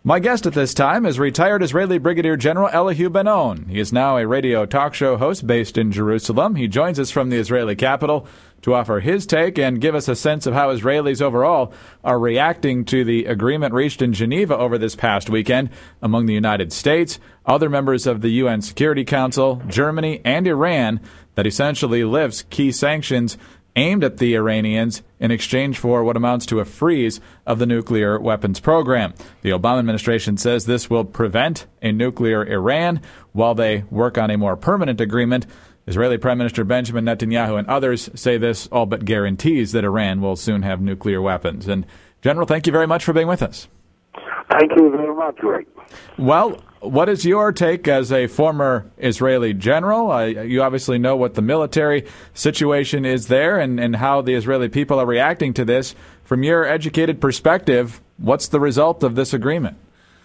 My guest at this time is retired Israeli Brigadier General Elihu Ben-On. He is now a radio talk show host based in Jerusalem. He joins us from the Israeli capital to offer his take and give us a sense of how Israelis overall are reacting to the agreement reached in Geneva over this past weekend among the United States, other members of the UN Security Council, Germany, and Iran that essentially lifts key sanctions aimed at the Iranians in exchange for what amounts to a freeze of the nuclear weapons program. The Obama administration says this will prevent a nuclear Iran while they work on a more permanent agreement. Israeli Prime Minister Benjamin Netanyahu and others say this all but guarantees that Iran will soon have nuclear weapons. And General, thank you very much for being with us. Thank you very much, Greg. Well, what is your take as a former Israeli general? You obviously know what the military situation is there and how the Israeli people are reacting to this. From your educated perspective, what's the result of this agreement?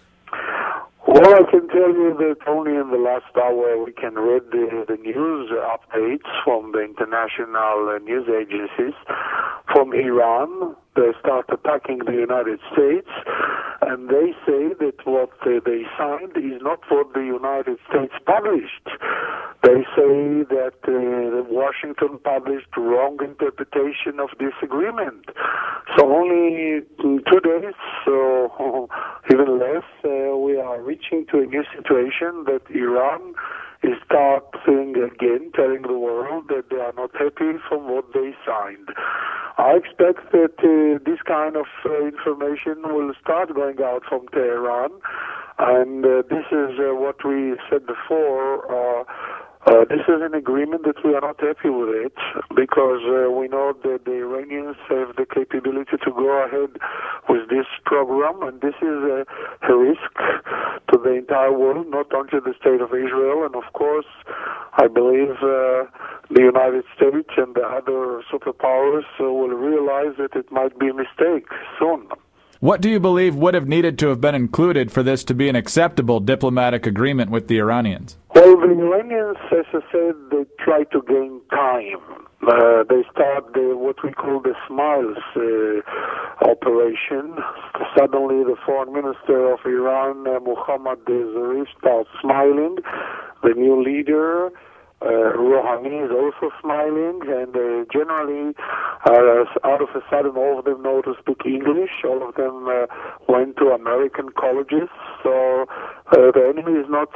Well, I can tell you that only in the last hour we can read the news updates from the international news agencies from Iran. They start attacking the United States, and they say that what they signed is not what the United States published. They say that Washington published wrong interpretation of this agreement. So only 2 days, so even less, we are reaching to a new situation that Iran is starting again telling the world that they are not happy from what they signed. I expect that this kind of information will start going out from Tehran, and this is what we said before. This is an agreement that we are not happy with it because we know that the Iranians have the capability to go ahead with this program, and this is a risk to the entire world, not only the state of Israel. And of course, I believe the United States and the other superpowers will realize that it might be a mistake soon. What do you believe would have needed to have been included for this to be an acceptable diplomatic agreement with the Iranians? Well, the Iranians, as I said, they try to gain time. They start what we call the Smiles operation. Suddenly, the foreign minister of Iran, Mohammad Zarif, starts smiling. The new leader, Rouhani, is also smiling, and generally, out of a sudden, all of them know to speak English. All of them went to American colleges, so the enemy is not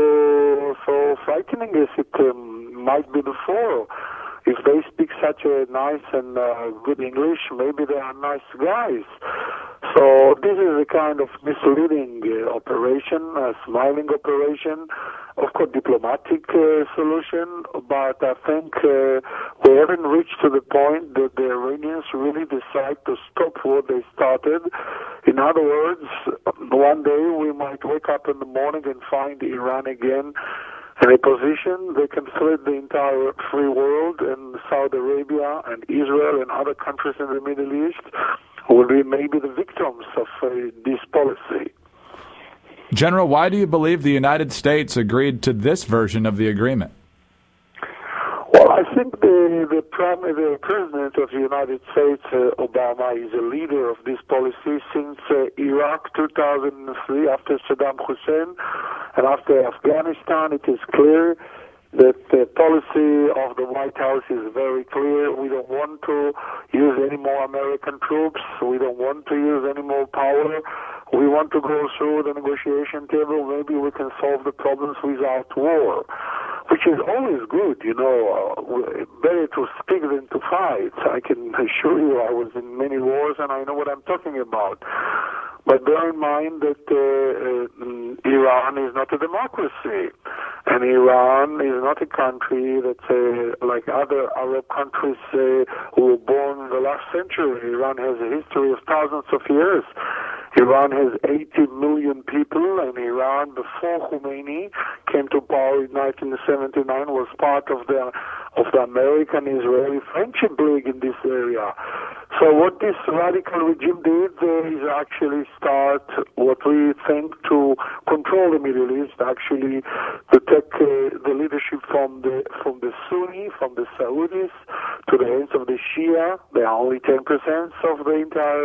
so frightening as it might be before. If they speak such a nice and good English, maybe they are nice guys. So this is a kind of misleading operation, a smiling operation, of course diplomatic solution, but I think we haven't reached to the point that the Iranians really decide to stop what they started. In other words, one day we might wake up in the morning and find Iran again in a position they can threat the entire free world, and Saudi Arabia and Israel and other countries in the Middle East will be maybe the victims of this policy. General, why do you believe the United States agreed to this version of the agreement? Well, I think the President of the United States, Obama, is a leader of this policy since Iraq 2003, after Saddam Hussein, and after Afghanistan. It is clear that the policy of the White House is very clear. We don't want to use any more American troops. We don't want to use any more power. We want to go through the negotiation table. Maybe we can solve the problems without war, which is always good, better to speak than to fight. I can assure you I was in many wars and I know what I'm talking about. But bear in mind that Iran is not a democracy, and Iran is not a country that's like other Arab countries who were born in the last century. Iran has a history of thousands of years. Iran has 80 million people, and Iran, before Khomeini came to power in 1979, was part of the American-Israeli Friendship League in this area. So what this radical regime did is actually start what we think to control the Middle East, actually to take the leadership from the Sunni, from the Saudis, to the hands of the Shia. They are only 10% of the entire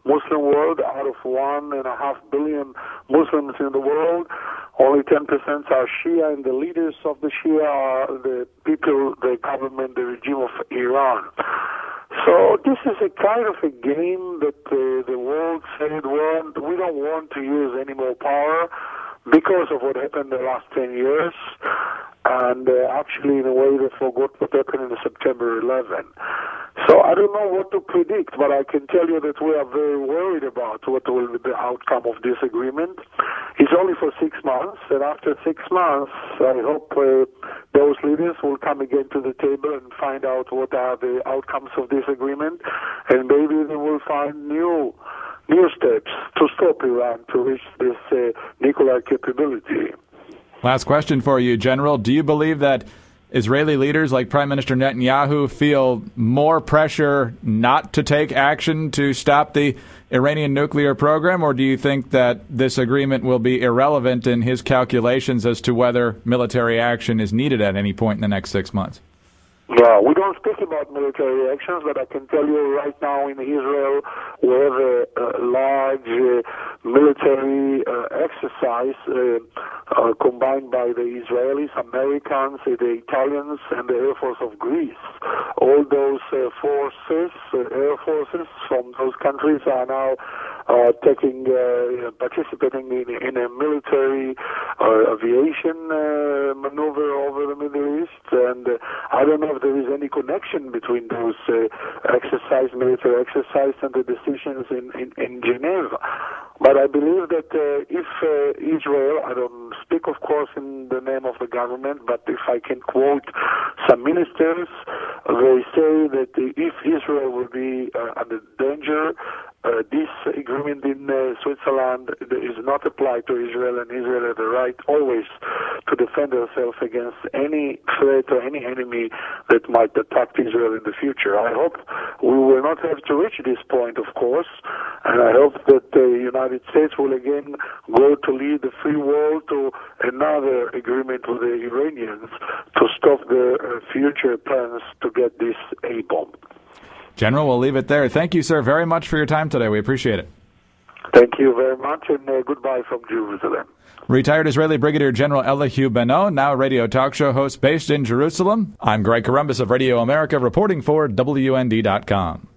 Muslim world. Out of 1.5 billion Muslims in the world, only 10% are Shia, and the leaders of the Shia are the people, the government, the regime of Iran. So this is a kind of a game that the world said, well, we don't want to use any more power because of what happened in the last 10 years. And actually, in a way, they forgot what happened in September 11. So I don't know what to predict, but I can tell you that we are very worried about what will be the outcome of this agreement. It's only for 6 months, and after 6 months, I hope those leaders will come again to the table and find out what are the outcomes of this agreement, and maybe they will find new steps to stop Iran to reach this nuclear capability. Last question for you, General. Do you believe that Israeli leaders like Prime Minister Netanyahu feel more pressure not to take action to stop the Iranian nuclear program, or do you think that this agreement will be irrelevant in his calculations as to whether military action is needed at any point in the next 6 months? No, we don't speak about military actions, but I can tell you right now in Israel we have a large military exercise combined by the Israelis, Americans, the Italians, and the Air Force of Greece. All those forces, air forces from those countries are now participating in a military aviation maneuver over the Middle East, and I don't know if there is any connection between those military exercise and the decisions in Geneva. But I believe that if Israel, I don't speak of course in the name of the government, but if I can quote some ministers, they say that if Israel will be under danger, this agreement in Switzerland is not applied to Israel, and Israel has the right always to defend herself against any threat or any enemy that might attack Israel in the future. I hope we will not have to reach this point, of course, and I hope that the United States will again go to lead the free world to another agreement with the Iranians to stop the future plans to get this A-bomb. General, we'll leave it there. Thank you, sir, very much for your time today. We appreciate it. Thank you very much, and goodbye from Jerusalem. Retired Israeli Brigadier General Elihu Ben-Ono, now a radio talk show host based in Jerusalem. I'm Greg Corombos of Radio America, reporting for WND.com.